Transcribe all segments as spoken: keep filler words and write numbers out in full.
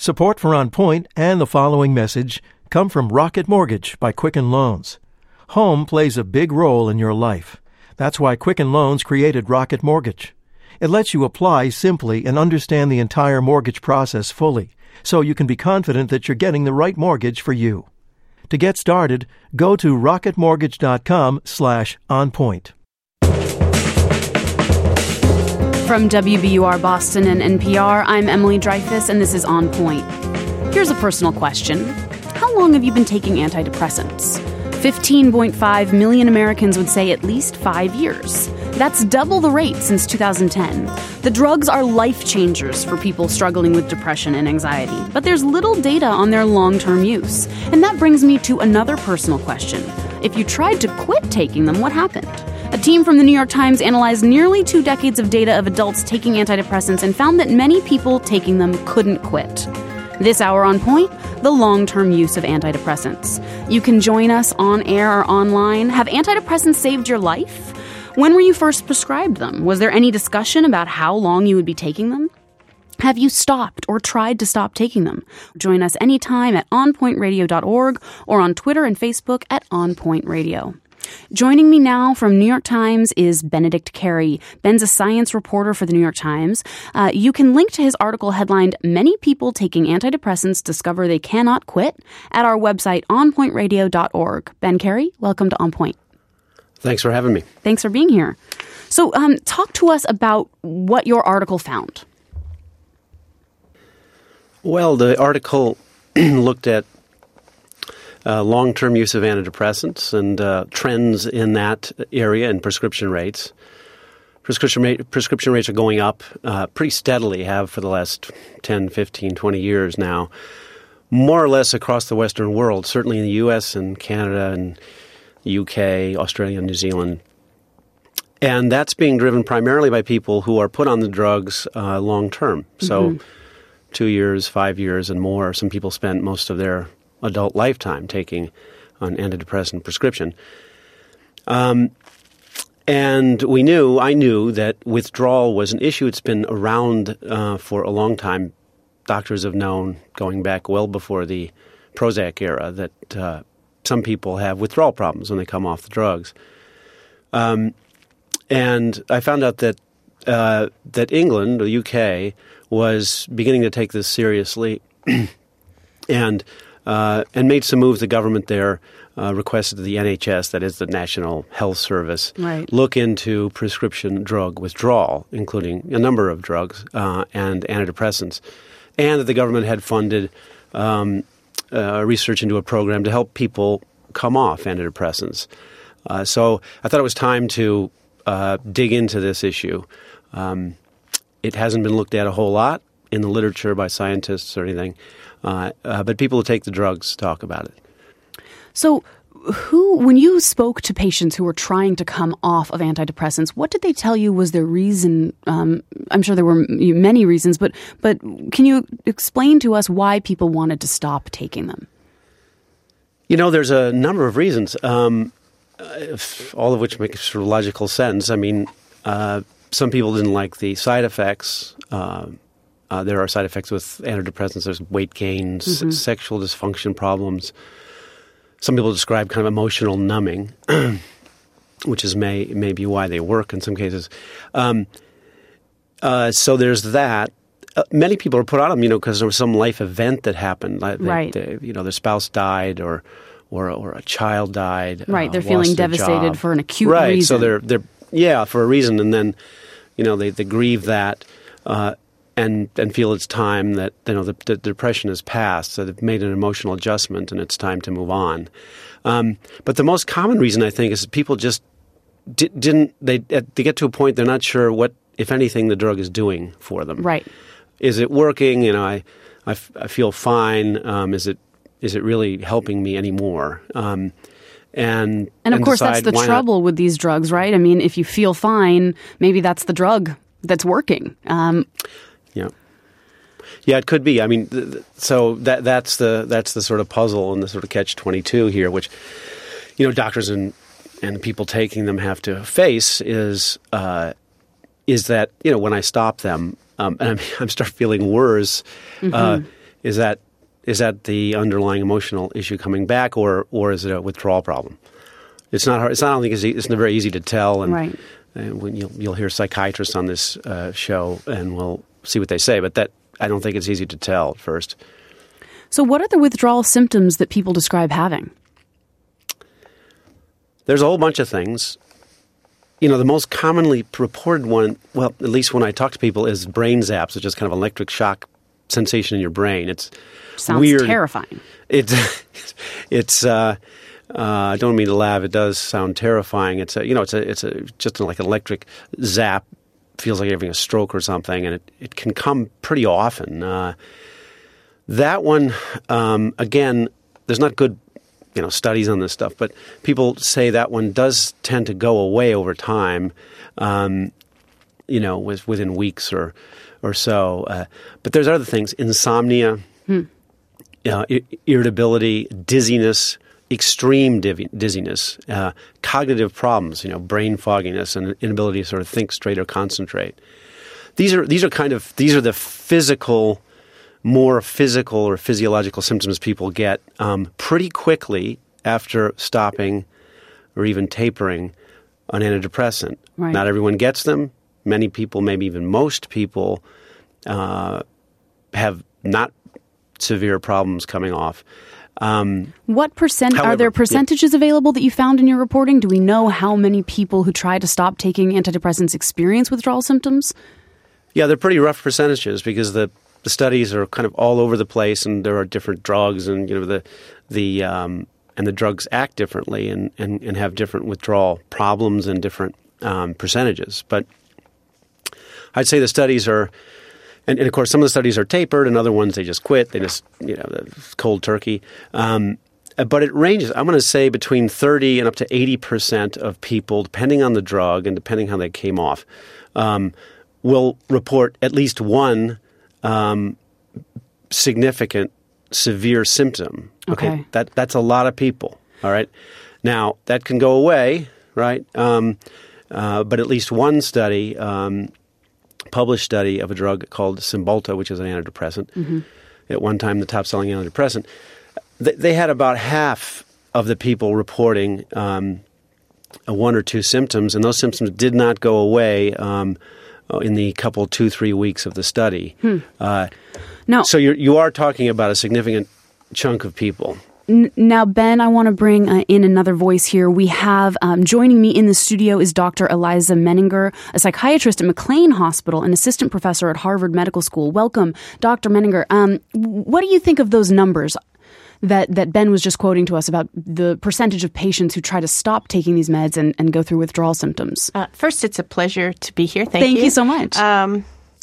Support for On Point and the following message come from Rocket Mortgage by Quicken Loans. Home plays a big role in your life. That's why Quicken Loans created Rocket Mortgage. It lets you apply simply and understand the entire mortgage process fully, so you can be confident that you're getting the right mortgage for you. To get started, go to rocketmortgage.com slash onpoint. From W B U R Boston and N P R, I'm Emily Dreyfus, and this is On Point. Here's a personal question. How long have you been taking antidepressants? fifteen point five million Americans would say at least five years. That's double the rate since two thousand ten. The drugs are life changers for people struggling with depression and anxiety, but there's little data on their long-term use. And that brings me to another personal question. If you tried to quit taking them, what happened? A team from the New York Times analyzed nearly two decades of data of adults taking antidepressants and found that many people taking them couldn't quit. This hour on Point, the long-term use of antidepressants. You can join us on air or online. Have antidepressants saved your life? When were you first prescribed them? Was there any discussion about how long you would be taking them? Have you stopped or tried to stop taking them? Join us anytime at on point radio dot org or on Twitter and Facebook at On Point Radio. Joining me now from New York Times is Benedict Carey. Ben's a science reporter for the New York Times. Uh, you can link to his article headlined, Many People Taking Antidepressants Discover They Cannot Quit, at our website, on point radio dot org. Ben Carey, welcome to On Point. Thanks for having me. Thanks for being here. So um, talk to us about what your article found. Well, the article looked at Uh, long-term use of antidepressants and uh, trends in that area and prescription rates. Prescription, rate, prescription rates are going up uh, pretty steadily, have for the last ten, fifteen, twenty years now, more or less across the Western world, certainly in the U S and Canada and the U K, Australia, and New Zealand. And that's being driven primarily by people who are put on the drugs uh, long-term. So mm-hmm. two years, five years, and more. Some people spend most of their adult lifetime taking an antidepressant prescription. Um, and we knew, I knew that withdrawal was an issue. It's been around uh, for a long time. Doctors have known, going back well before the Prozac era, that uh, some people have withdrawal problems when they come off the drugs. Um, and I found out that uh, that England, or the U K, was beginning to take this seriously and Uh, and made some moves. The government there uh, requested the N H S, that is the National Health Service, right. look into prescription drug withdrawal, including a number of drugs uh, and antidepressants, and that the government had funded um, uh, research into a program to help people come off antidepressants. Uh, so I thought it was time to uh, dig into this issue. Um, it hasn't been looked at a whole lot in the literature by scientists or anything. Uh, uh, but people who take the drugs talk about it. So who, when you spoke to patients who were trying to come off of antidepressants, what did they tell you was their reason? Um, I'm sure there were many reasons, but but can you explain to us why people wanted to stop taking them? You know, there's a number of reasons, um, all of which make sort of logical sense. I mean, uh, some people didn't like the side effects. Uh, Uh, there are side effects with antidepressants. There's weight gain, mm-hmm. s- sexual dysfunction problems. Some people describe kind of emotional numbing, which is may maybe why they work in some cases. Um, uh, so there's that. Uh, many people are put on them, you know, because there was some life event that happened. Like they, right. They, you know, their spouse died, or or or a child died. Right. Uh, they're feeling devastated job. for an acute right. reason. So they're they're yeah for a reason, and then you know they they grieve that. Uh, And, and feel it's time that, you know, the, the depression has passed, so they've made an emotional adjustment and it's time to move on. Um, but the most common reason, I think, is that people just di- didn't, they they get to a point they're not sure what, if anything, the drug is doing for them. Right. Is it working? You know, I, I, f- I feel fine. Um, is it is it really helping me anymore? Um, and And of and course, that's decide, the why trouble not? with these drugs, right? I mean, if you feel fine, maybe that's the drug that's working. Um, Yeah, yeah, it could be. I mean, th- th- so that that's the that's the sort of puzzle and the sort of catch twenty-two here, which you know doctors and and people taking them have to face is uh, is that you know when I stop them um, and I'm, I'm start feeling worse, mm-hmm. uh, is that is that the underlying emotional issue coming back, or or is it a withdrawal problem? It's not hard. It's not. I don't think it's, it's very easy to tell. And, right. and when you'll you'll hear psychiatrists on this uh, show, and we'll see what they say. But that I don't think it's easy to tell at first. So, what are the withdrawal symptoms that people describe having? There's a whole bunch of things. You know, the most commonly reported one, well, at least when I talk to people, is brain zaps, which is kind of an electric shock sensation in your brain. It's Sounds weird. terrifying. It's, it's. Uh, uh, I don't mean to laugh. It does sound terrifying. It's a, you know, it's a, it's a just like an electric zap. Feels like you're having a stroke or something, and it, it can come pretty often. Uh, that one, um, again, there's not good. You know, studies on this stuff, but people say that one does tend to go away over time, um, you know, with, within weeks or or so. Uh, but there's other things: insomnia, hmm. uh, I- irritability, dizziness, extreme div- dizziness, uh, cognitive problems, you know, brain fogginess, and inability to sort of think straight or concentrate. These are these are kind of these are the physical. more physical or physiological symptoms people get um, pretty quickly after stopping or even tapering an antidepressant. Right. Not everyone gets them. Many people, maybe even most people, uh, have not severe problems coming off. Um, what percent however, are there percentages yeah. available that you found in your reporting? Do we know how many people who try to stop taking antidepressants experience withdrawal symptoms? Yeah, they're pretty rough percentages because the The studies are kind of all over the place, and there are different drugs, and you know the the um, and the drugs act differently, and, and, and have different withdrawal problems and different um, percentages. But I'd say the studies are, and, and of course some of the studies are tapered, and other ones they just quit. They just you know cold turkey. Um, but it ranges. I'm going to say between thirty and up to eighty percent of people, depending on the drug and depending how they came off, um, will report at least one. Um, significant, severe symptom. Okay. okay. That that's a lot of people. All right. Now, that can go away, right? Um, uh, but at least one study, um, published study of a drug called Cymbalta, which is an antidepressant, mm-hmm. at one time the top-selling antidepressant, th- they had about half of the people reporting um, one or two symptoms, and those symptoms did not go away um in the couple, two, three weeks of the study. Hmm. Uh, now, so you're, you are talking about a significant chunk of people. N- now, Ben, I want to bring uh, in another voice here. We have, um, joining me in the studio is Doctor Eliza Menninger, a psychiatrist at McLean Hospital and assistant professor at Harvard Medical School. Welcome, Doctor Menninger. Um, what do you think of those numbers that, that Ben was just quoting to us about the percentage of patients who try to stop taking these meds and, and go through withdrawal symptoms? Uh, first, it's a pleasure to be here. Thank, Thank you. you so much. Um,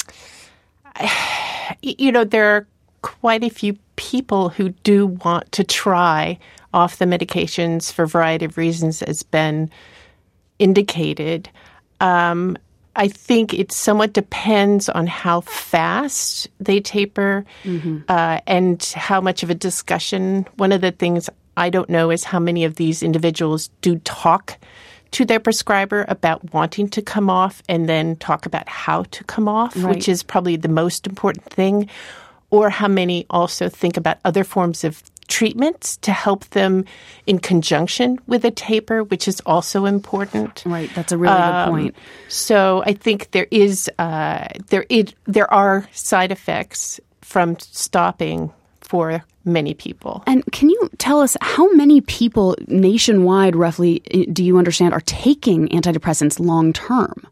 you know, there are quite a few people who do want to try off the medications for a variety of reasons, as Ben indicated. Um, I think it somewhat depends on how fast they taper mm-hmm. uh, and how much of a discussion. One of the things I don't know is how many of these individuals do talk to their prescriber about wanting to come off and then talk about how to come off, right. which is probably the most important thing, or how many also think about other forms of treatments to help them in conjunction with a taper, which is also important. Right, that's a really um, good point. So I think there is uh, there it there are side effects from stopping for many people. And can you tell us how many people nationwide, roughly, do you understand, are taking antidepressants long term?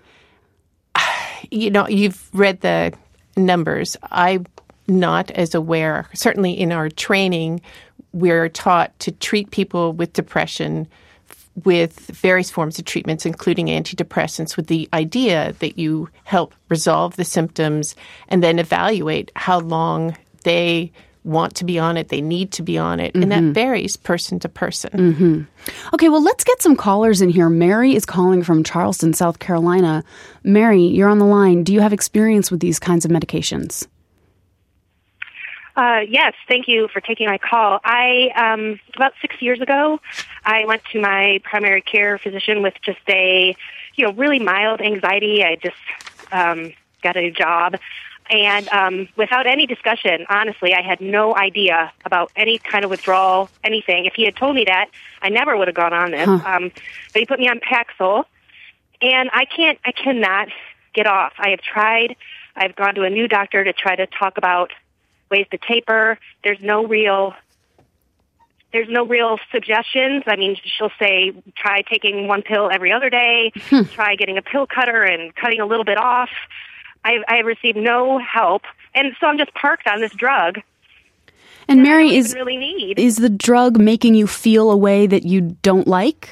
You know, you've read the numbers. I. Not as aware. Certainly in our training, we're taught to treat people with depression with various forms of treatments, including antidepressants, with the idea that you help resolve the symptoms and then evaluate how long they want to be on it, they need to be on it. Mm-hmm. And that varies person to person. Mm-hmm. Okay, well, let's get some callers in here. Mary is calling from Charleston, South Carolina. Mary, you're on the line. Do you have experience with these kinds of medications? Uh, yes, thank you for taking my call. I, um, about six years ago, I went to my primary care physician with just a, you know, really mild anxiety. I just um, got a new job. And um, without any discussion, honestly, I had no idea about any kind of withdrawal, anything. If he had told me that, I never would have gone on this. Huh. Um, but he put me on Paxil, and I can't, I cannot get off. I have tried. I've gone to a new doctor to try to talk about ways to taper. There's no real, there's no real suggestions. I mean, she'll say, try taking one pill every other day, hmm. try getting a pill cutter and cutting a little bit off. I, I received no help, and so I'm just parked on this drug. And Mary, is really need. is the drug making you feel a way that you don't like?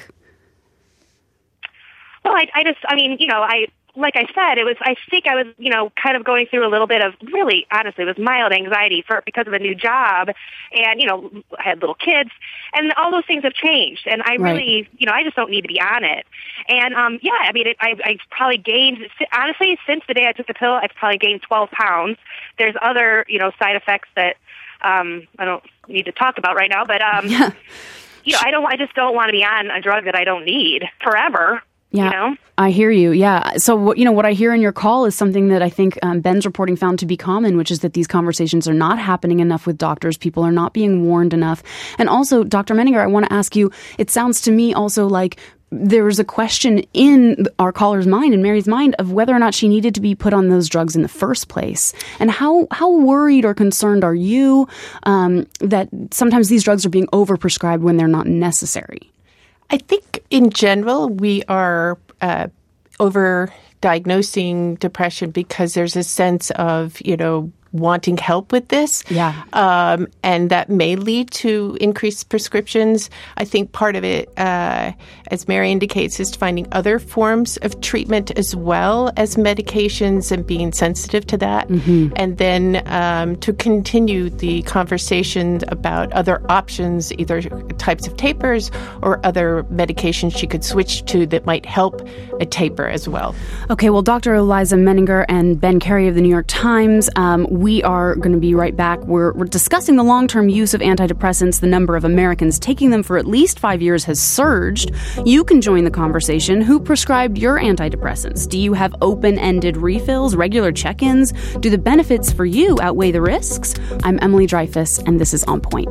Well, I, I just, I mean, you know, I like I said, it was. I think I was, you know, kind of going through a little bit of really, honestly, it was mild anxiety for because of a new job, and you know, I had little kids, and all those things have changed, and I really, right. you know, I just don't need to be on it. And um, yeah, I mean, it, I, I probably gained honestly since the day I took the pill, I've probably gained twelve pounds. There's other, you know, side effects that um, I don't need to talk about right now, but um, yeah. you know, I don't, I just don't want to be on a drug that I don't need forever. Yeah, you know? I hear you. Yeah. So, what, you know, what I hear in your call is something that I think um, Ben's reporting found to be common, which is that these conversations are not happening enough with doctors. People are not being warned enough. And also, Doctor Menninger, I want to ask you, it sounds to me also like there was a question in our caller's mind, in Mary's mind, of whether or not she needed to be put on those drugs in the first place. And how, how worried or concerned are you um, that sometimes these drugs are being overprescribed when they're not necessary? I think in general we are uh, over-diagnosing depression because there's a sense of, you know, wanting help with this. Yeah. Um, and that may lead to increased prescriptions. I think part of it, uh, as Mary indicates, is finding other forms of treatment as well as medications and being sensitive to that. Mm-hmm. And then um, to continue the conversation about other options, either types of tapers or other medications she could switch to that might help a taper as well. Okay, well, Doctor Eliza Menninger and Ben Carey of the New York Times, um, we are going to be right back. We're, we're discussing the long-term use of antidepressants. The number of Americans taking them for at least five years has surged. You can join the conversation. Who prescribed your antidepressants? Do you have open-ended refills, regular check-ins? Do the benefits for you outweigh the risks? I'm Emily Dreyfus, and this is On Point.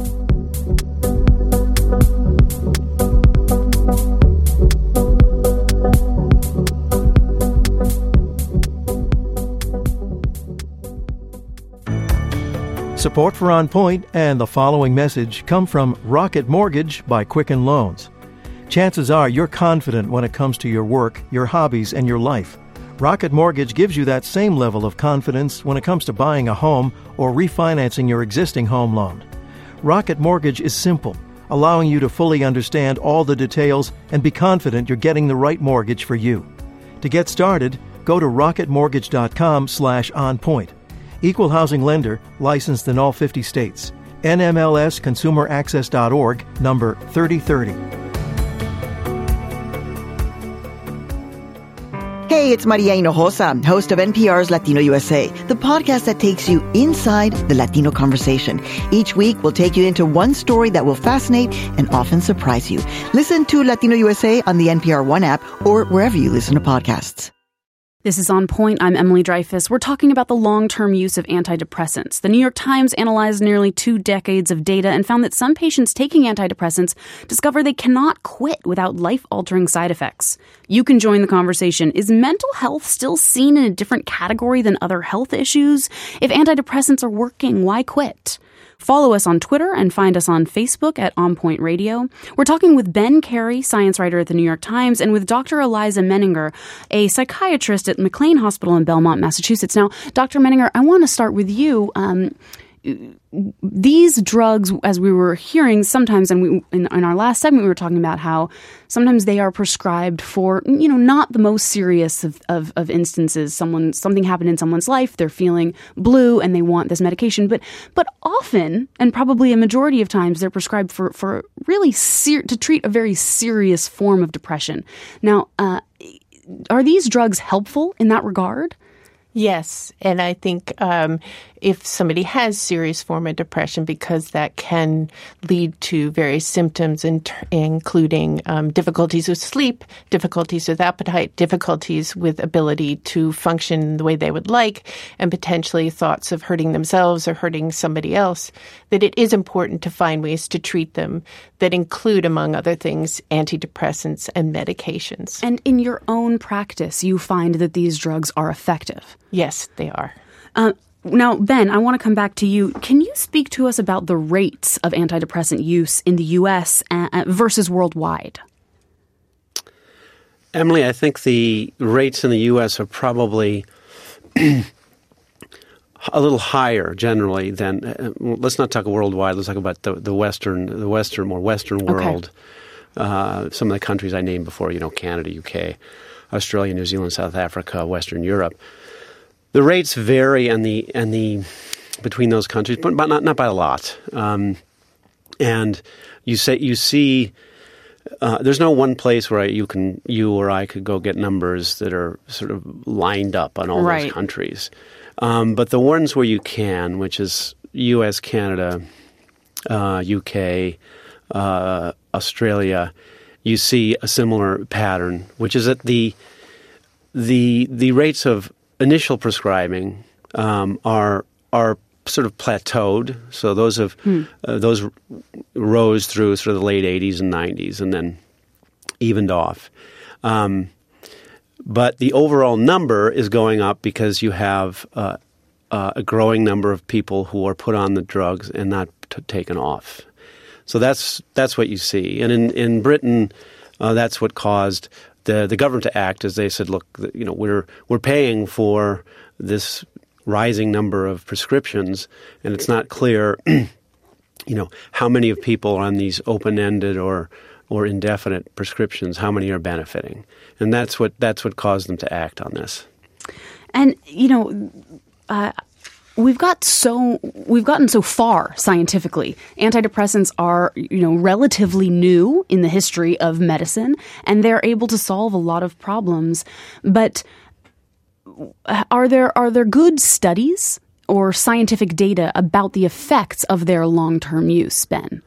Support for On Point and the following message come from Rocket Mortgage by Quicken Loans. Chances are you're confident when it comes to your work, your hobbies, and your life. Rocket Mortgage gives you that same level of confidence when it comes to buying a home or refinancing your existing home loan. Rocket Mortgage is simple, allowing you to fully understand all the details and be confident you're getting the right mortgage for you. To get started, go to rocketmortgage.com slash onpoint. Equal housing lender, licensed in all fifty states. N M L S consumer access dot org, number thirty thirty. Hey, it's Maria Hinojosa, host of N P R's Latino U S A, the podcast that takes you inside the Latino conversation. Each week, we'll take you into one story that will fascinate and often surprise you. Listen to Latino U S A on the N P R One app or wherever you listen to podcasts. This is On Point. I'm Emily Dreyfus. We're talking about the long-term use of antidepressants. The New York Times analyzed nearly two decades of data and found that some patients taking antidepressants discover they cannot quit without life-altering side effects. You can join the conversation. Is mental health still seen in a different category than other health issues? If antidepressants are working, why quit? Follow us on Twitter and find us on Facebook at On Point Radio. We're talking with Ben Carey, science writer at the New York Times, and with Doctor Eliza Menninger, a psychiatrist at McLean Hospital in Belmont, Massachusetts. Now, Doctor Menninger, I want to start with you. Um, these drugs, as we were hearing sometimes, and we, in, in our last segment, we were talking about how sometimes they are prescribed for, you know, not the most serious of, of, of instances. Someone, something happened in someone's life, they're feeling blue and they want this medication. But but often, and probably a majority of times, they're prescribed for, for really ser- to treat a very serious form of depression. Now, uh, are these drugs helpful in that regard? Yes, and I think um, if somebody has serious form of depression, because that can lead to various symptoms, in ter- including um, difficulties with sleep, difficulties with appetite, difficulties with ability to function the way they would like, and potentially thoughts of hurting themselves or hurting somebody else, that it is important to find ways to treat them that include, among other things, antidepressants and medications. And in your own practice, you find that these drugs are effective? Yes, they are. Uh, now, Ben, I want to come back to you. Can you speak to us about the rates of antidepressant use in the U S uh, versus worldwide? Emily, I think the rates in the U S are probably a little higher generally than. Uh, let's not talk worldwide. Let's talk about the, the Western, the Western, more Western world. Okay. Uh, some of the countries I named before, you know, Canada, U K, Australia, New Zealand, South Africa, Western Europe. The rates vary and the and the between those countries, but, but not not by a lot. Um, and you say you see, uh, there's no one place where you can you or I could go get numbers that are sort of lined up on all right. those countries. Um, but the ones where you can, which is U S, Canada, uh, U K, uh, Australia, you see a similar pattern, which is that the the the rates of initial prescribing um, are are sort of plateaued. So those have hmm. uh, those rose through sort of the late eighties and nineties, and then evened off. Um, but the overall number is going up because you have uh, uh, a growing number of people who are put on the drugs and not t- taken off. So that's that's what you see, and in in Britain, uh, that's what caused the the government to act, as they said, look, you know, we're we're paying for this rising number of prescriptions, and it's not clear, you know, how many of people on these open-ended or or indefinite prescriptions, how many are benefiting, and that's what that's what caused them to act on this. And you know, uh, we've got so we've gotten so far scientifically. Antidepressants are, you know, relatively new in the history of medicine, and they're able to solve a lot of problems. But are there are there good studies or scientific data about the effects of their long-term use, Ben?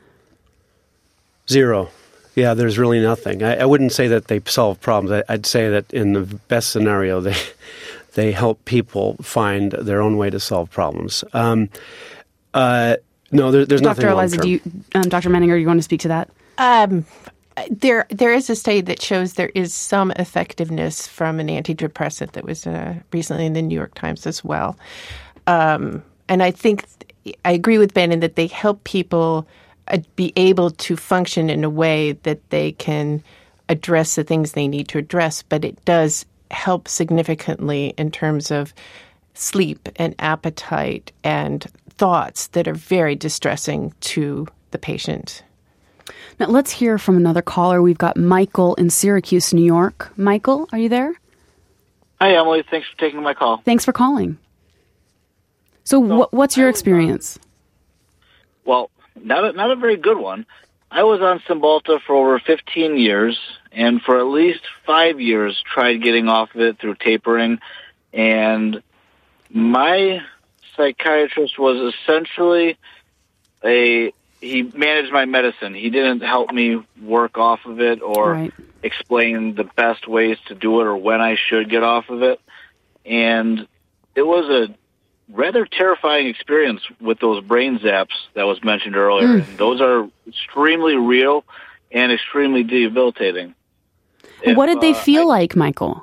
Zero. Yeah, there's really nothing. I, I wouldn't say that they solve problems. I, I'd say that in the best scenario, they they help people find their own way to solve problems. Um, uh, no, there, there's Doctor nothing Eliza, long-term. do you, um, Doctor Menninger, do you want to speak to that? Um, there, there is a study that shows there is some effectiveness from an antidepressant that was uh, recently in the New York Times as well. Um, and I think I agree with Ben in that they help people uh, be able to function in a way that they can address the things they need to address, but it does help significantly in terms of sleep and appetite and thoughts that are very distressing to the patient. Now, let's hear from another caller. We've got Michael in Syracuse, New York. Michael, are you there? Hi, Emily. Thanks for taking my call. Thanks for calling. So, so wh- what's your was, experience? Uh, well, not a, not a very good one. I was on Cymbalta for over fifteen years, and for at least five years tried getting off of it through tapering. And my psychiatrist was essentially a... He managed my medicine. He didn't help me work off of it or right. explain the best ways to do it or when I should get off of it. And it was a rather terrifying experience with those brain zaps that was mentioned earlier. Mm. And those are extremely real and extremely debilitating. If, what did they uh, feel I, like, Michael?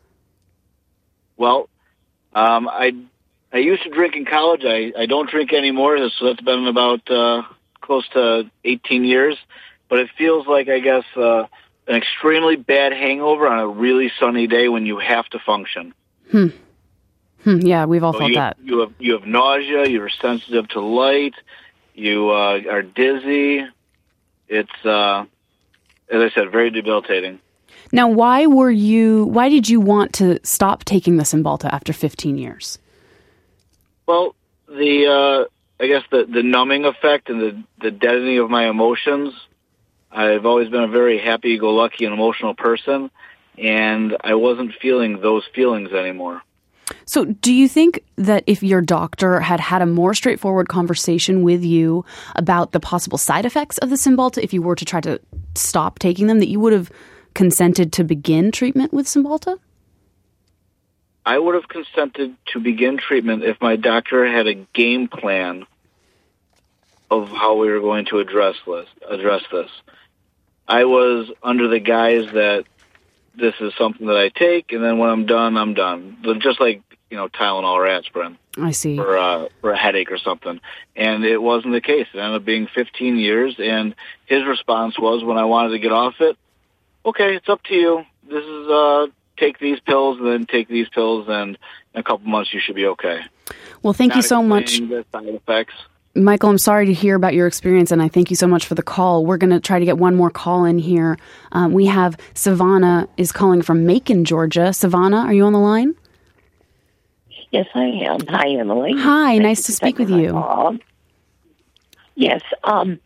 Well, um, I I used to drink in college. I, I don't drink anymore, so that's been about... Uh, close to eighteen years, but it feels like, I guess, uh, an extremely bad hangover on a really sunny day when you have to function. Hmm. Hmm. Yeah, we've all so felt you that. Have, you have you have nausea. You're sensitive to light. You uh, are dizzy. It's, uh, as I said, very debilitating. Now, why were you? Why did you want to stop taking the Cymbalta after fifteen years? Well, the. Uh, I guess the, the numbing effect and the, the deadening of my emotions. I've always been a very happy-go-lucky and emotional person, and I wasn't feeling those feelings anymore. So do you think that if your doctor had had a more straightforward conversation with you about the possible side effects of the Cymbalta, if you were to try to stop taking them, that you would have consented to begin treatment with Cymbalta? I would have consented to begin treatment if my doctor had a game plan of how we were going to address this. Address this. I was under the guise that this is something that I take, and then when I'm done, I'm done. Just like, you know, Tylenol or aspirin. I see. For, uh, for a headache or something. And it wasn't the case. It ended up being fifteen years, and his response was, when I wanted to get off it, okay, it's up to you. This is, uh, take these pills, and then take these pills, and in a couple months you should be okay. Well, thank Not you so much. The side effects. Michael, I'm sorry to hear about your experience, and I thank you so much for the call. We're going to try to get one more call in here. Um, we have Savannah is calling from Macon, Georgia. Savannah, are you on the line? Yes, I am. Hi, Emily. Hi, Thank nice to speak with you. Call. Yes, um,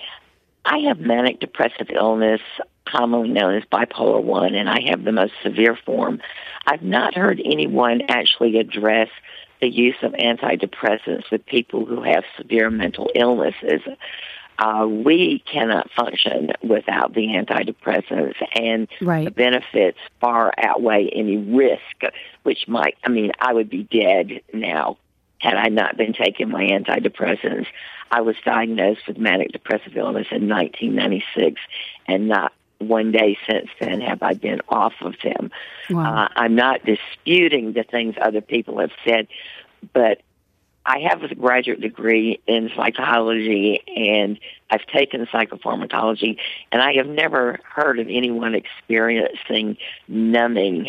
I have manic depressive illness, commonly known as bipolar one, and I have the most severe form. I've not heard anyone actually address the use of antidepressants with people who have severe mental illnesses. Uh, we cannot function without the antidepressants, and right. the benefits far outweigh any risk, which might, I mean, I would be dead now had I not been taking my antidepressants. I was diagnosed with manic depressive illness in nineteen ninety-six, and not one day since then have I been off of them. Wow. Uh, I'm not disputing the things other people have said, but I have a graduate degree in psychology, and I've taken psychopharmacology, and I have never heard of anyone experiencing numbing.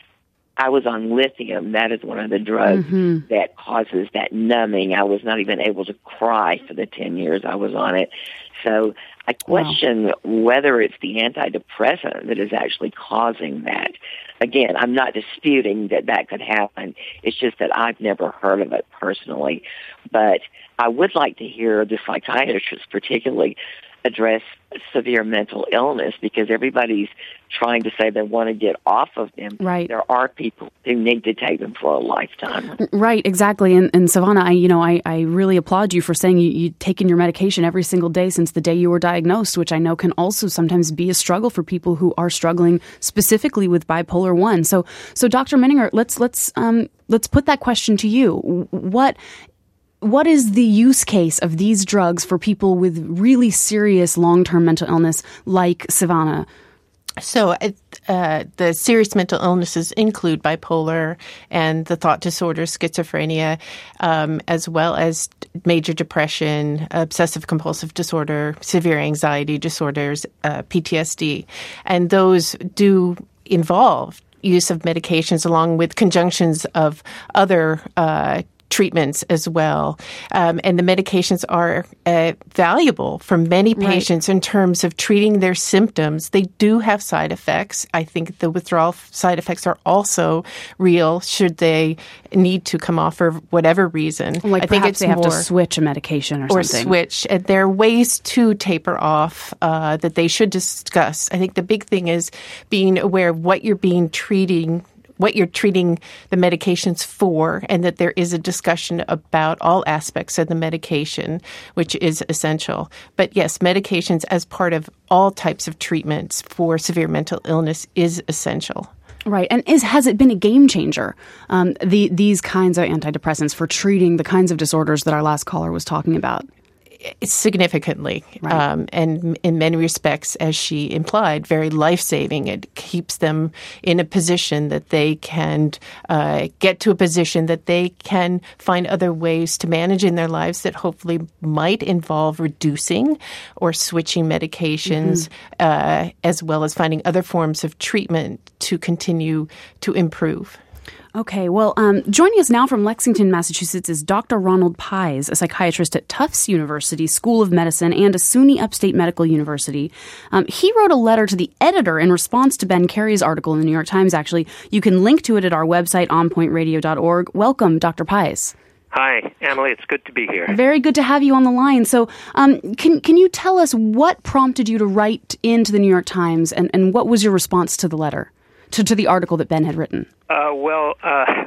I was on lithium. That is one of the drugs mm-hmm. that causes that numbing. I was not even able to cry for the ten years I was on it. So I question wow. whether it's the antidepressant that is actually causing that. Again, I'm not disputing that that could happen. It's just that I've never heard of it personally. But I would like to hear the psychiatrists particularly address severe mental illness, because everybody's trying to say they want to get off of them. Right. There are people who need to take them for a lifetime. Right, exactly. And, and Savannah, I, you know, I, I really applaud you for saying you, you've taken your medication every single day since the day you were diagnosed, which I know can also sometimes be a struggle for people who are struggling specifically with bipolar one. So, so Doctor Menninger, let's let's um, let's put that question to you. What What is the use case of these drugs for people with really serious long-term mental illness like Savannah? So uh, the serious mental illnesses include bipolar and the thought disorders, schizophrenia, um, as well as major depression, obsessive-compulsive disorder, severe anxiety disorders, uh, P T S D. And those do involve use of medications along with conjunctions of other uh treatments as well. Um, and the medications are uh, valuable for many patients right. in terms of treating their symptoms. They do have side effects. I think the withdrawal side effects are also real should they need to come off for whatever reason. Like I think it's they have more, to switch a medication or, or something. Or switch. And there are ways to taper off uh, that they should discuss. I think the big thing is being aware of what you're being treating what you're treating the medications for, and that there is a discussion about all aspects of the medication, which is essential. But yes, medications as part of all types of treatments for severe mental illness is essential. Right. And is has it been a game changer, um, the these kinds of antidepressants for treating the kinds of disorders that our last caller was talking about? Significantly, right. um, and in many respects, as she implied, very life-saving. It keeps them in a position that they can uh, get to a position that they can find other ways to manage in their lives that hopefully might involve reducing or switching medications, mm-hmm. uh, as well as finding other forms of treatment to continue to improve. Okay, well, um, joining us now from Lexington, Massachusetts is Doctor Ronald Pies, a psychiatrist at Tufts University School of Medicine and a SUNY Upstate Medical University. Um, he wrote a letter to the editor in response to Ben Carey's article in the New York Times, actually. You can link to it at our website, on point radio dot org. Welcome, Doctor Pies. Hi, Emily. It's good to be here. Very good to have you on the line. So um, can can you tell us what prompted you to write into the New York Times, and, and what was your response to the letter, to, to the article that Ben had written? Uh, well, uh,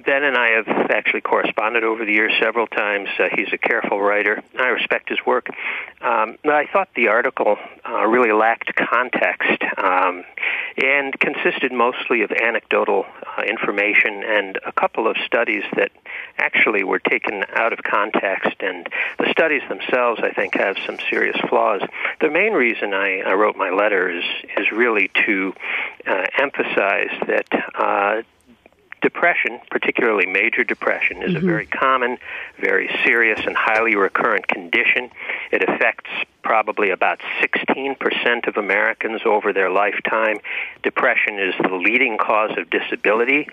Ben and I have actually corresponded over the years several times. Uh, he's a careful writer. I respect his work. Um, I thought the article uh, really lacked context um, and consisted mostly of anecdotal uh, information and a couple of studies that actually were taken out of context. And the studies themselves, I think, have some serious flaws. The main reason I, I wrote my letter is, is really to uh, emphasize that uh, depression, particularly major depression, is mm-hmm. a very common, very serious, and highly recurrent condition. It affects probably about sixteen percent of Americans over their lifetime. Depression is the leading cause of disability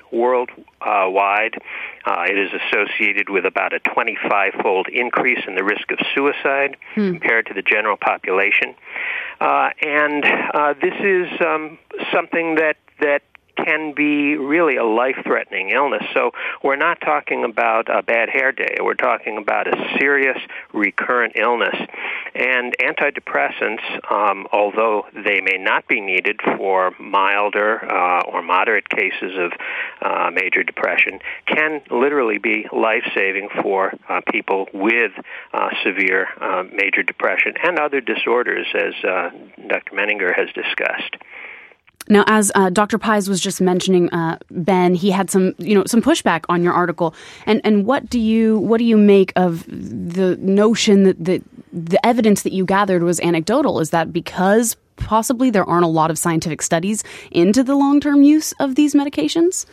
worldwide. Uh, it is associated with about a twenty-five-fold increase in the risk of suicide hmm. compared to the general population. Uh, and uh, this is um, something that that can be really a life-threatening illness. So we're not talking about a bad hair day. We're talking about a serious, recurrent illness. And antidepressants, um, although they may not be needed for milder uh, or moderate cases of uh, major depression, can literally be life-saving for uh, people with uh, severe uh, major depression and other disorders, as uh, Doctor Menninger has discussed. Now, as uh, Doctor Pies was just mentioning, uh, Ben, he had some, you know, some pushback on your article. And and what do you what do you make of the notion that the the evidence that you gathered was anecdotal? Is that because possibly there aren't a lot of scientific studies into the long-term use of these medications?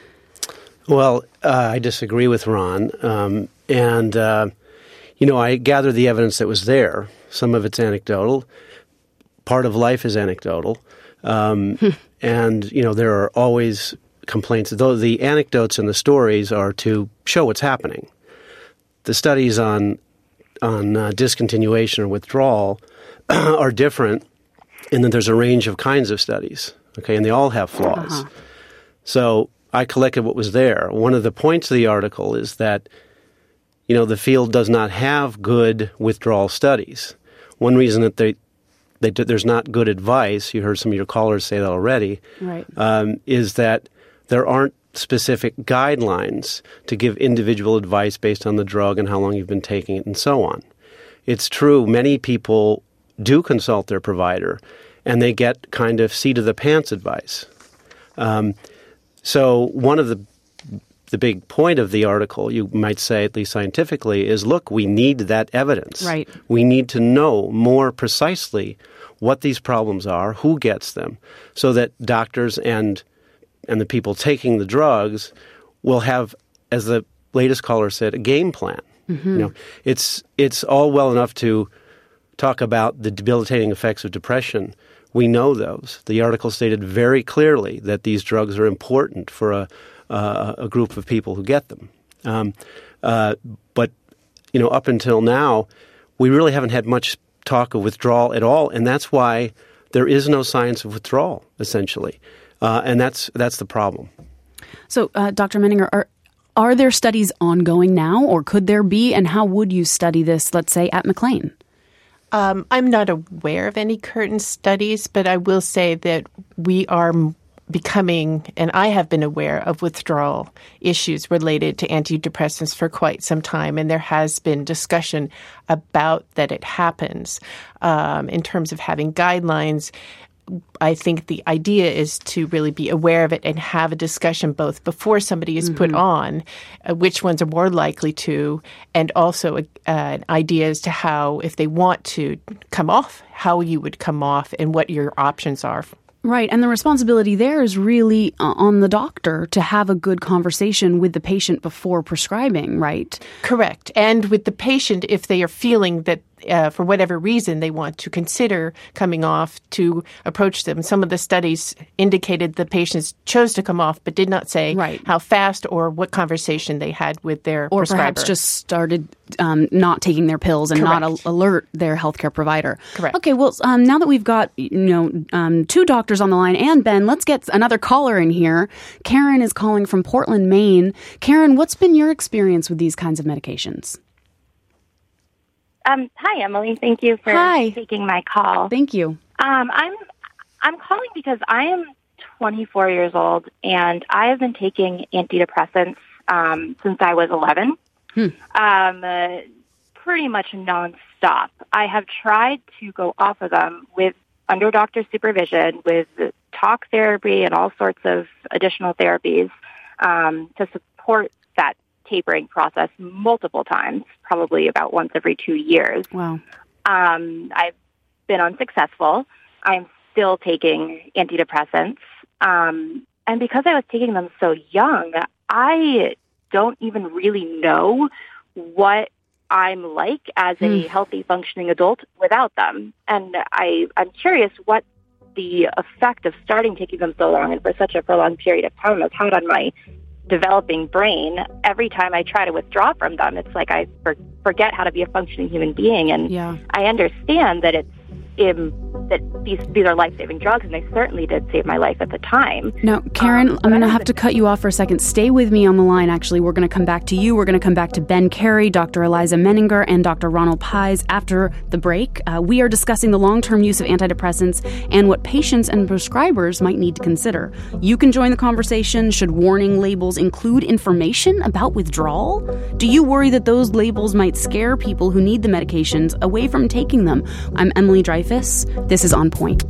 Well, uh, I disagree with Ron, um, and uh, you know, I gather the evidence that was there. Some of it's anecdotal. Part of life is anecdotal. Um, and, you know, there are always complaints. Though the anecdotes and the stories are to show what's happening. The studies on on uh, discontinuation or withdrawal are different in that there's a range of kinds of studies, okay, and they all have flaws. Uh-huh. So I collected what was there. One of the points of the article is that, you know, the field does not have good withdrawal studies. One reason that they They, there's not good advice, you heard some of your callers say that already, right. um, is that there aren't specific guidelines to give individual advice based on the drug and how long you've been taking it and so on. It's true, many people do consult their provider and they get kind of seat-of-the-pants advice. Um, so one of the The big point of the article, you might say, at least scientifically, is, look, we need that evidence. Right. We need to know more precisely what these problems are, who gets them, so that doctors and and the people taking the drugs will have, as the latest caller said, a game plan. Mm-hmm. You know, it's it's all well enough to talk about the debilitating effects of depression. We know those. The article stated very clearly that these drugs are important for a Uh, a group of people who get them. Um, uh, but, you know, up until now, we really haven't had much talk of withdrawal at all, and that's why there is no science of withdrawal, essentially. Uh, and that's that's the problem. So, uh, Doctor Menninger, are, are there studies ongoing now, or could there be, and how would you study this, let's say, at McLean? Um, I'm not aware of any current studies, but I will say that we are becoming, and I have been aware of withdrawal issues related to antidepressants for quite some time, and there has been discussion about that it happens. Um, in terms of having guidelines, I think the idea is to really be aware of it and have a discussion both before somebody is mm-hmm. put on, uh, which ones are more likely to, and also uh, an idea as to how, if they want to come off, how you would come off and what your options are. Right. And the responsibility there is really on the doctor to have a good conversation with the patient before prescribing, right? Correct. And with the patient, if they are feeling that uh, for whatever reason they want to consider coming off, to approach them. Some of the studies indicated the patients chose to come off but did not say right. how fast or what conversation they had with their or prescriber. Or perhaps just started um, not taking their pills and Correct. not al- alert their healthcare provider. Correct. Okay, well, um, now that we've got you know um, two doctors on the line and Ben, let's get another caller in here. Karen is calling from Portland, Maine. Karen, what's been your experience with these kinds of medications? Um, hi, Emily. Thank you for hi. taking my call. Thank you. Um, I'm I'm calling because I am twenty-four years old, and I have been taking antidepressants um, since I was eleven, hmm. um, uh, pretty much nonstop. I have tried to go off of them with under doctor supervision, with talk therapy and all sorts of additional therapies um, to support that tapering process multiple times, probably about once every two years. Wow. Um, I've been unsuccessful. I'm still taking antidepressants. Um, and because I was taking them so young, I don't even really know what I'm like as a mm. healthy, functioning adult without them. And I, I'm curious what the effect of starting taking them so long and for such a prolonged period of time has had on my developing brain. Every time I try to withdraw from them, it's like I for, forget how to be a functioning human being. And yeah. I understand that it's um, that these these are life-saving drugs, and they certainly did save my life at the time. Now, Karen, um, I'm going to have been... to cut you off for a second. Stay with me on the line, actually. We're going to come back to you. We're going to come back to Ben Carey, Doctor Eliza Menninger, and Doctor Ronald Pies after the break. Uh, we are discussing the long-term use of antidepressants and what patients and prescribers might need to consider. You can join the conversation. Should warning labels include information about withdrawal? Do you worry that those labels might scare people who need the medications away from taking them? I'm Emily Dreyfus. This is On Point.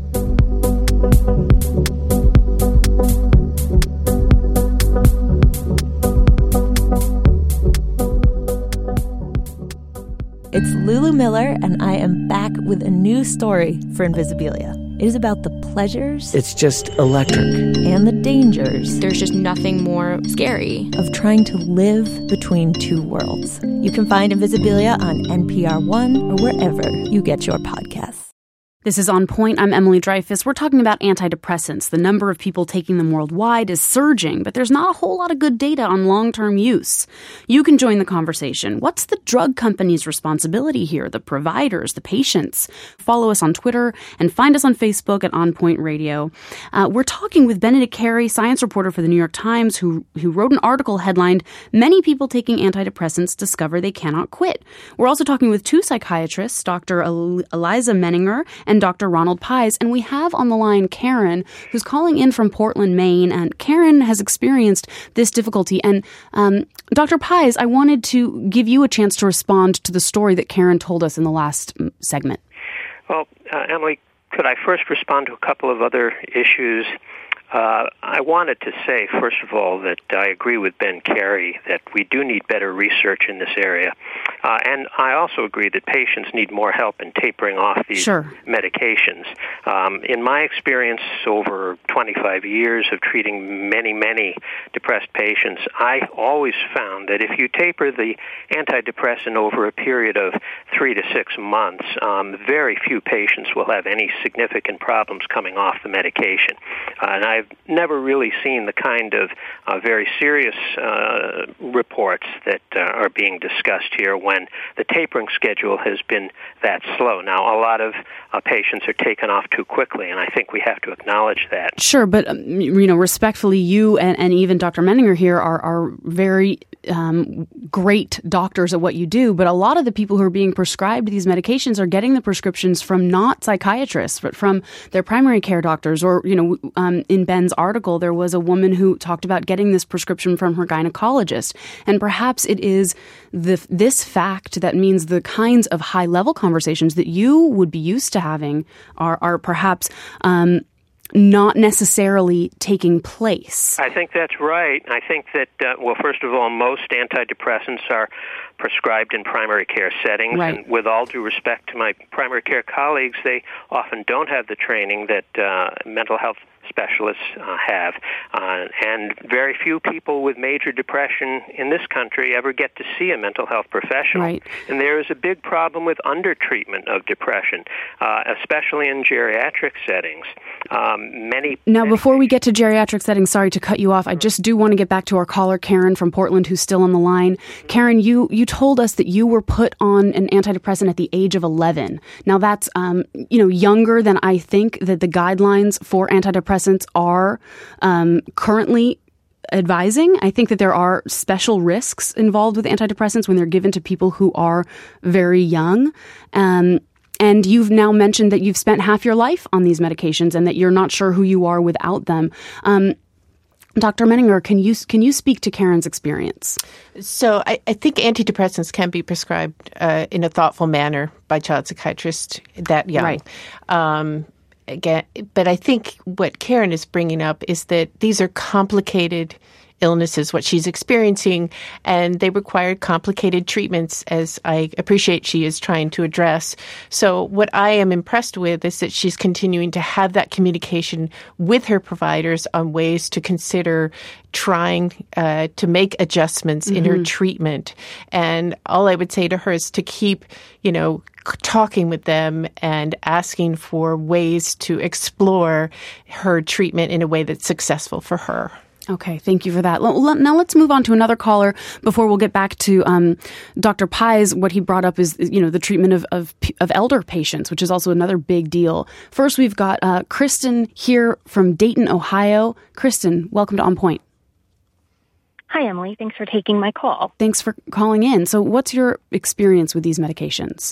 It's Lulu Miller, and I am back with a new story for Invisibilia. It is about the pleasures. It's just electric. And the dangers. There's just nothing more scary. Of trying to live between two worlds. You can find Invisibilia on N P R One or wherever you get your podcasts. This is On Point. I'm Emily Dreyfus. We're talking about antidepressants. The number of people taking them worldwide is surging, but there's not a whole lot of good data on long-term use. You can join the conversation. What's the drug company's responsibility here? The providers, the patients? Follow us on Twitter and find us on Facebook at On Point Radio. Uh, we're talking with Benedict Carey, science reporter for the New York Times, who, who wrote an article headlined, "Many People Taking Antidepressants Discover They Cannot Quit." We're also talking with two psychiatrists, Doctor El- Eliza Menninger and Doctor Ronald Pies. And we have on the line Karen, who's calling in from Portland, Maine. And Karen has experienced this difficulty. And um, Doctor Pies, I wanted to give you a chance to respond to the story that Karen told us in the last segment. Well, uh, Emily, could I first respond to a couple of other issues? Uh, I wanted to say, first of all, that I agree with Ben Carey that we do need better research in this area. Uh, and I also agree that patients need more help in tapering off these sure. medications. Um, in my experience over twenty-five years of treating many, many depressed patients, I always found that if you taper the antidepressant over a period of three to six months, um, very few patients will have any significant problems coming off the medication. Uh, and I I've never really seen the kind of uh, very serious uh, reports that uh, are being discussed here when the tapering schedule has been that slow. Now, a lot of uh, patients are taken off too quickly, and I think we have to acknowledge that. Sure, but, um, you know, respectfully, you and, and even Doctor Menninger here are, are very um, great doctors at what you do, but a lot of the people who are being prescribed these medications are getting the prescriptions from not psychiatrists, but from their primary care doctors. Or, you know, um, in Ben's article, there was a woman who talked about getting this prescription from her gynecologist. And perhaps it is the, this fact that means the kinds of high-level conversations that you would be used to having are, are perhaps um, not necessarily taking place. I think that's right. I think that, uh, well, first of all, most antidepressants are prescribed in primary care settings. Right. And with all due respect to my primary care colleagues, they often don't have the training that uh, mental health specialists uh, have. Uh, and very few people with major depression in this country ever get to see a mental health professional. Right. And there is a big problem with undertreatment of depression, uh, especially in geriatric settings. Um, many Now, before we get to geriatric settings, sorry to cut you off, I just do want to get back to our caller, Karen from Portland, who's still on the line. Karen, you, you told us that you were put on an antidepressant at the age of eleven. Now, that's um, you know younger than I think that the guidelines for antidepressants are um, currently advising. I think that there are special risks involved with antidepressants when they're given to people who are very young. Um, and you've now mentioned that you've spent half your life on these medications and that you're not sure who you are without them. Um, Doctor Menninger, can you can you speak to Karen's experience? So I, I think antidepressants can be prescribed uh, in a thoughtful manner by child psychiatrists that young. Right. Um, again, but I think what Karen is bringing up is that these are complicated illnesses, what she's experiencing, and they require complicated treatments, as I appreciate she is trying to address. So what I am impressed with is that she's continuing to have that communication with her providers on ways to consider trying uh, to make adjustments mm-hmm. in her treatment. And all I would say to her is to keep, you know, talking with them and asking for ways to explore her treatment in a way that's successful for her. Okay, thank you for that. Now let's move on to another caller before we'll get back to um, Doctor Pais. What he brought up is, you know, the treatment of, of of elder patients, which is also another big deal. First, we've got uh, Kristen here from Dayton, Ohio. Kristen, welcome to On Point. Hi, Emily. Thanks for taking my call. Thanks for calling in. So what's your experience with these medications?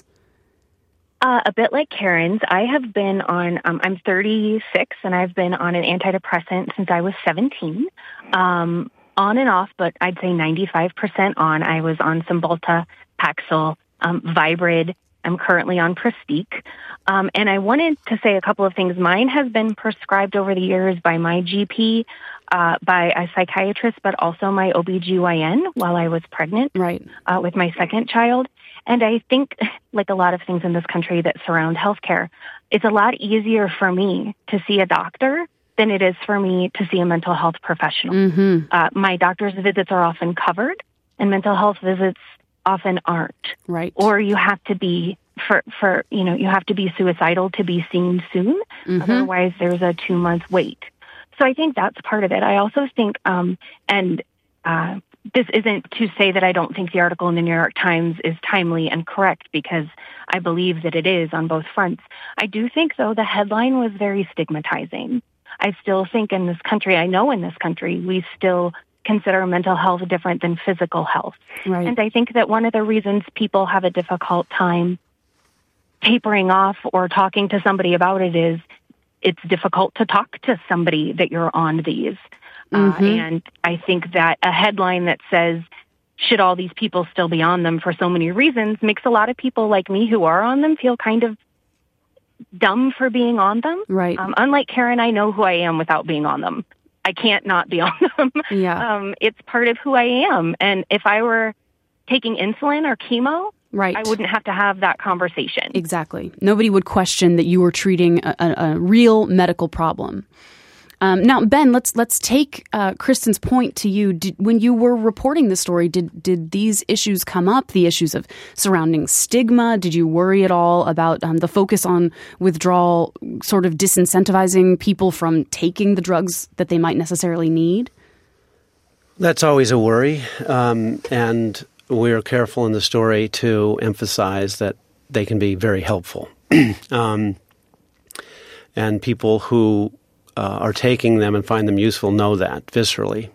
Uh, a bit like Karen's, I have been on, um, I'm thirty-six, and I've been on an antidepressant since I was seventeen. Um, on and off, but I'd say ninety-five percent on. I was on Cymbalta, Paxil, um, Vibride. I'm currently on Pristiq. Um, and I wanted to say a couple of things. Mine has been prescribed over the years by my G P, uh, by a psychiatrist, but also my O B G Y N while I was pregnant right. uh, with my second child. And I think, like a lot of things in this country that surround healthcare, it's a lot easier for me to see a doctor than it is for me to see a mental health professional. Mm-hmm. Uh, my doctor's visits are often covered, and mental health visits often aren't. Right. Or you have to be for for you know you have to be suicidal to be seen soon. Mm-hmm. Otherwise, there's a two month wait. So I think that's part of it. I also think, um, and uh, this isn't to say that I don't think the article in the New York Times is timely and correct, because I believe that it is on both fronts. I do think, though, the headline was very stigmatizing. I still think in this country, I know in this country, we still consider mental health different than physical health. Right. And I think that one of the reasons people have a difficult time tapering off or talking to somebody about it is it's difficult to talk to somebody that you're on these. Mm-hmm. Uh, and I think that a headline that says, should all these people still be on them for so many reasons, makes a lot of people like me who are on them feel kind of dumb for being on them. Right. Um, unlike Karen, I know who I am without being on them. I can't not be on them. Yeah. Um, it's part of who I am. And if I were taking insulin or chemo, right. I wouldn't have to have that conversation. Exactly. Nobody would question that you were treating a, a, a real medical problem. Um, now, Ben, let's let's take uh, Kristen's point to you. Did, when you were reporting the story, did did these issues come up? The issues of surrounding stigma? Did you worry at all about um, the focus on withdrawal, sort of disincentivizing people from taking the drugs that they might necessarily need? That's always a worry, um, and we're careful in the story to emphasize that they can be very helpful, um, and people who Uh, are taking them and find them useful know that viscerally.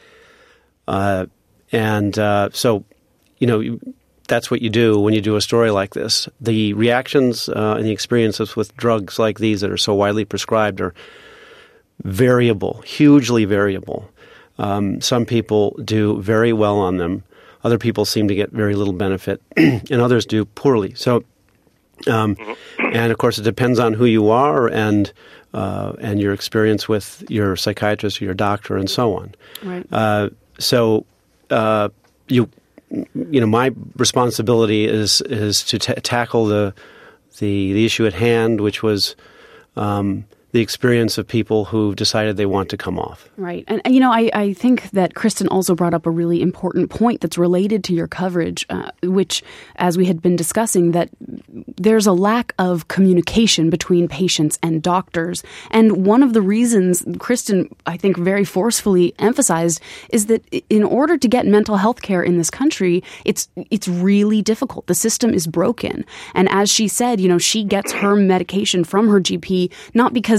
Uh, and uh, so, you know, you, that's what you do when you do a story like this. The reactions uh, and the experiences with drugs like these that are so widely prescribed are variable, hugely variable. Um, some people do very well on them. Other people seem to get very little benefit, and others do poorly. So, um, and of course, it depends on who you are and Uh, and your experience with your psychiatrist or your doctor and so on. Right. Uh, so, uh, you, you know, my responsibility is is to t- tackle the, the the issue at hand, which was um, the experience of people who decided they want to come off. Right. And, you know, I, I think that Kristen also brought up a really important point that's related to your coverage, uh, which, as we had been discussing, that there's a lack of communication between patients and doctors. And one of the reasons Kristen, I think, very forcefully emphasized is that in order to get mental health care in this country, it's it's really difficult. The system is broken. And as she said, you know, she gets her medication from her G P, not because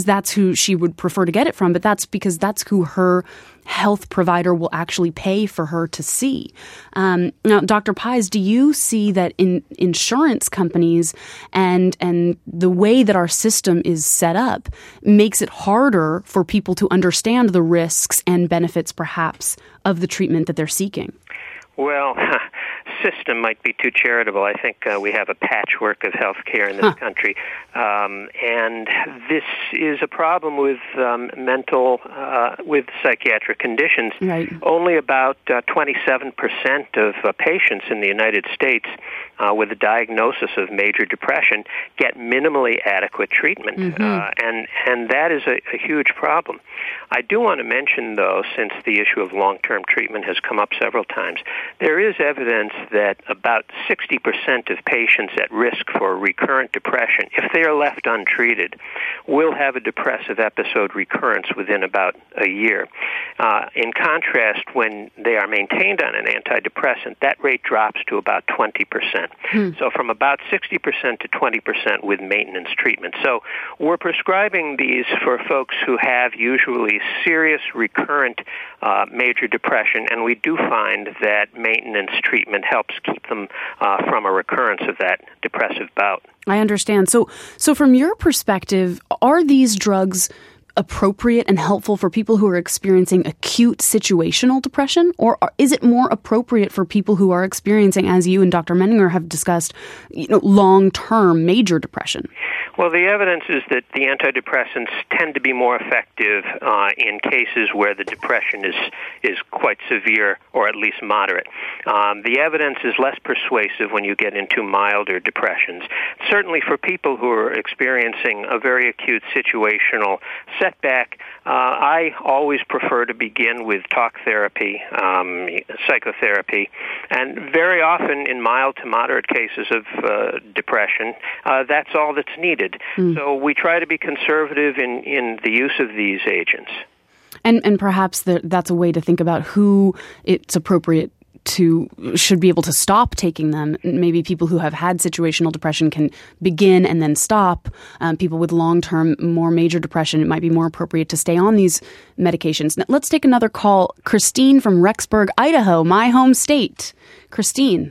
because that's who she would prefer to get it from, but that's because that's who her health provider will actually pay for her to see. Um, now, Doctor Pies, do you see that in insurance companies and and the way that our system is set up makes it harder for people to understand the risks and benefits, perhaps, of the treatment that they're seeking? Well, system might be too charitable. I think uh, we have a patchwork of healthcare in this huh. country, um, and this is a problem with um, mental, uh, with psychiatric conditions. Right. Only about uh, twenty-seven percent of uh, patients in the United States uh, with a diagnosis of major depression get minimally adequate treatment, mm-hmm. uh, and and that is a, a huge problem. I do want to mention, though, since the issue of long-term treatment has come up several times, there is evidence that about sixty percent of patients at risk for recurrent depression, if they are left untreated, will have a depressive episode recurrence within about a year. Uh, in contrast, when they are maintained on an antidepressant, that rate drops to about twenty percent. Hmm. So from about sixty percent to twenty percent with maintenance treatment. So we're prescribing these for folks who have usually serious recurrent uh, major depression, and we do find that maintenance treatment helps keep them uh, from a recurrence of that depressive bout. I understand. So, so from your perspective, are these drugs appropriate and helpful for people who are experiencing acute situational depression, or is it more appropriate for people who are experiencing, as you and Doctor Menninger have discussed, you know, long-term major depression? Well, the evidence is that the antidepressants tend to be more effective uh, in cases where the depression is is quite severe or at least moderate. Um, the evidence is less persuasive when you get into milder depressions. Certainly for people who are experiencing a very acute situational setback, uh, I always prefer to begin with talk therapy, um, psychotherapy, and very often in mild to moderate cases of uh, depression, uh, that's all that's needed. Mm. So we try to be conservative in, in the use of these agents. And and perhaps the, that's a way to think about who it's appropriate to should be able to stop taking them. Maybe people who have had situational depression can begin and then stop. Um, people with long-term, more major depression, it might be more appropriate to stay on these medications. Now, let's take another call. Christine from Rexburg, Idaho, my home state. Christine.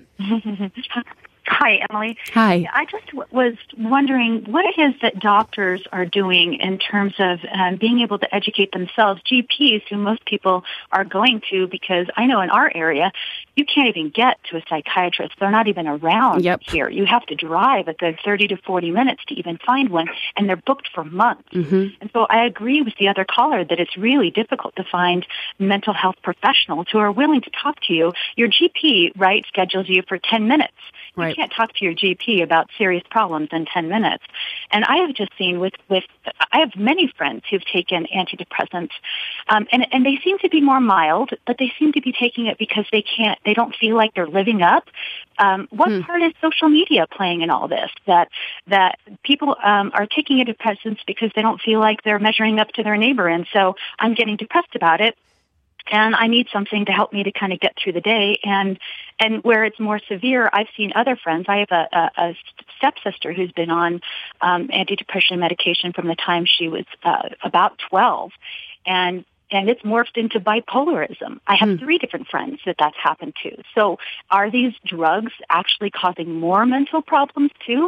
Hi, Emily. Hi. I just w- was wondering what it is that doctors are doing in terms of um, being able to educate themselves, G Ps, who most people are going to, because I know in our area, you can't even get to a psychiatrist. They're not even around yep. here. You have to drive a good thirty to forty minutes to even find one, and they're booked for months. Mm-hmm. And so I agree with the other caller that it's really difficult to find mental health professionals who are willing to talk to you. Your G P, right, schedules you for ten minutes. Right. You can't talk to your G P about serious problems in ten minutes. And I have just seen with, with I have many friends who've taken antidepressants, um, and, and they seem to be more mild, but they seem to be taking it because they can't, they don't feel like they're living up. Um, what hmm. part is social media playing in all this? That that people um, are taking antidepressants because they don't feel like they're measuring up to their neighbor, and so I'm getting depressed about it. And I need something to help me to kind of get through the day. And and where it's more severe, I've seen other friends. I have a, a, a stepsister who's been on um, antidepressant medication from the time she was uh, about twelve. And and it's morphed into bipolarism. I have hmm. three different friends that that's happened to. So are these drugs actually causing more mental problems too?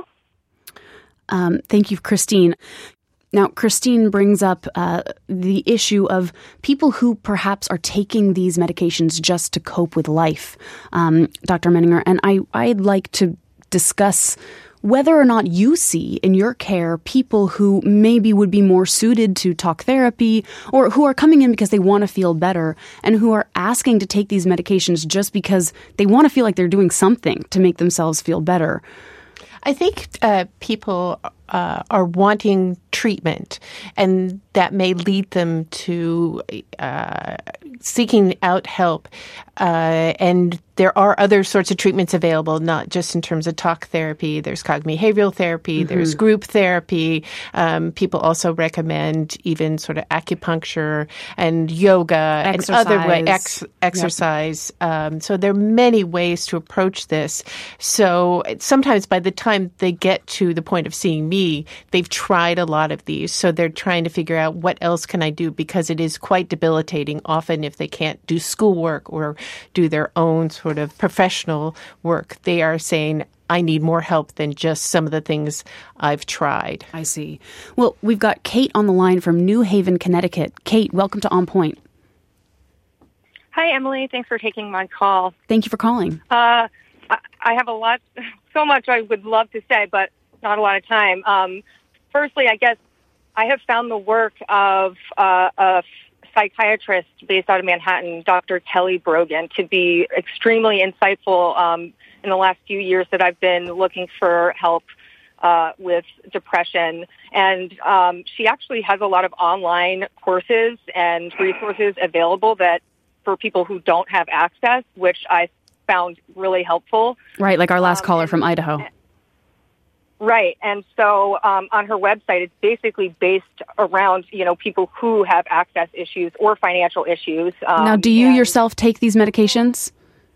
Um, thank you, Christine. Now, Christine brings up uh, the issue of people who perhaps are taking these medications just to cope with life, um, Doctor Menninger, and I, I'd like to discuss whether or not you see in your care people who maybe would be more suited to talk therapy or who are coming in because they want to feel better and who are asking to take these medications just because they want to feel like they're doing something to make themselves feel better. I think uh, people uh, are wanting treatment, and that may lead them to uh, seeking out help. Uh, and there are other sorts of treatments available, not just in terms of talk therapy. There's cognitive behavioral therapy. Mm-hmm. There's group therapy. Um, people also recommend even sort of acupuncture and yoga exercise. and other way ex- exercise. Yep. Um, so there are many ways to approach this. So sometimes by the time they get to the point of seeing me, they've tried a lot of these. So they're trying to figure out what else can I do, because it is quite debilitating often if they can't do schoolwork or do their own sort of professional work. They are saying, I need more help than just some of the things I've tried. I see. Well, we've got Kate on the line from New Haven, Connecticut. Kate, welcome to On Point. Hi, Emily. Thanks for taking my call. Thank you for calling. Uh, I, I have a lot, so much I would love to say, but not a lot of time. Um, firstly, I guess I have found the work of uh, a psychiatrist based out of Manhattan, Doctor Kelly Brogan, to be extremely insightful um, in the last few years that I've been looking for help uh, with depression. And um, she actually has a lot of online courses and resources available that for people who don't have access, which I found really helpful. Right, like our last um, caller and, from Idaho. Right. And so um, on her website, it's basically based around, you know, people who have access issues or financial issues. Um, now, do you yourself take these medications?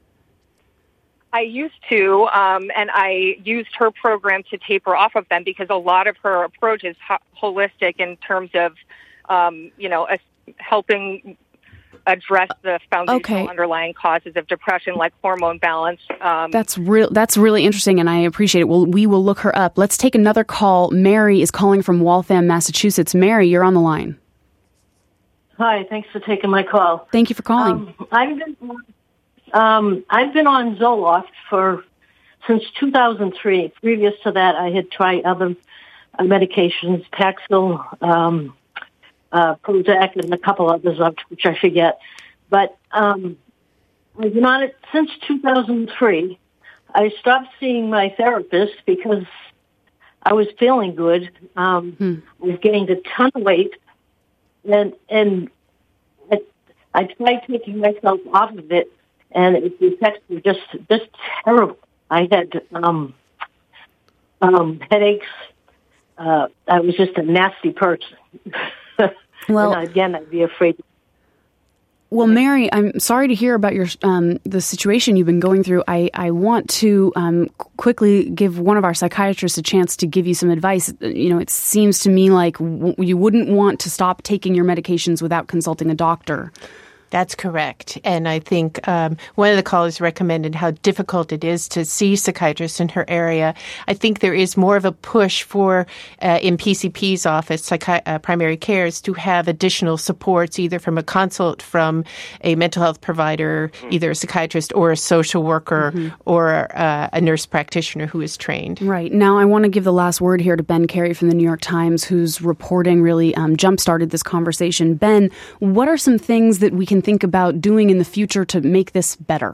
I used to, um, and I used her program to taper off of them because a lot of her approach is ho- holistic in terms of, um, you know, a, helping address the foundational okay. underlying causes of depression, like hormone balance. Um, that's real. That's really interesting, and I appreciate it. Well, we will look her up. Let's take another call. Mary is calling from Waltham, Massachusetts. Mary, you're on the line. Hi, thanks for taking my call. Thank you for calling. Um, I've been um, I've been on Zoloft for since two thousand three. Previous to that, I had tried other uh, medications, Paxil, um, uh, Prozac, and a couple others, which I forget. But um, I've been on it since two thousand three. I stopped seeing my therapist because I was feeling good. Um, hmm. I gained a ton of weight, and and I, I tried taking myself off of it, and it, the effects were just just terrible. I had um, um, headaches. Uh, I was just a nasty person. Well, and again, I'd be afraid. Well, Mary, I'm sorry to hear about your um, the situation you've been going through. I, I want to um, quickly give one of our psychiatrists a chance to give you some advice. You know, it seems to me like w- you wouldn't want to stop taking your medications without consulting a doctor. That's correct. And I think um, one of the callers recommended how difficult it is to see psychiatrists in her area. I think there is more of a push for, uh, in P C P's office, psychi- uh, primary cares, to have additional supports, either from a consult from a mental health provider, either a psychiatrist or a social worker mm-hmm. or uh, a nurse practitioner who is trained. Right. Now, I want to give the last word here to Ben Carey from the New York Times, whose reporting really um, jump-started this conversation. Ben, what are some things that we can think about doing in the future to make this better?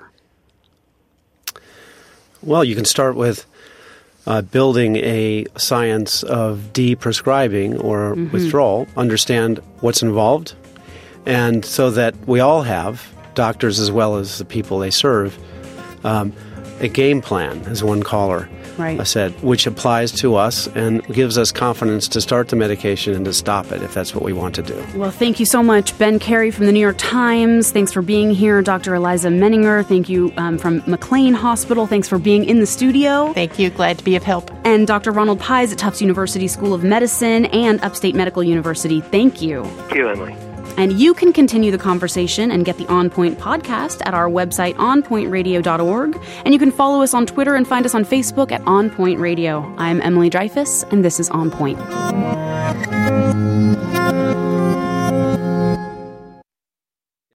Well, you can start with uh, building a science of de-prescribing or mm-hmm. withdrawal, understand what's involved, and so that we all have, doctors as well as the people they serve, um, a game plan, as one caller right. said, which applies to us and gives us confidence to start the medication and to stop it if that's what we want to do. Well, thank you so much, Ben Carey from the New York Times. Thanks for being here. Doctor Eliza Menninger, thank you um, from McLean Hospital. Thanks for being in the studio. Thank you. Glad to be of help. And Doctor Ronald Pies at Tufts University School of Medicine and Upstate Medical University. Thank you. Thank you, Emily. And you can continue the conversation and get the On Point podcast at our website, on point radio dot org. And you can follow us on Twitter and find us on Facebook at On Point Radio. I'm Emily Dreyfus, and this is On Point.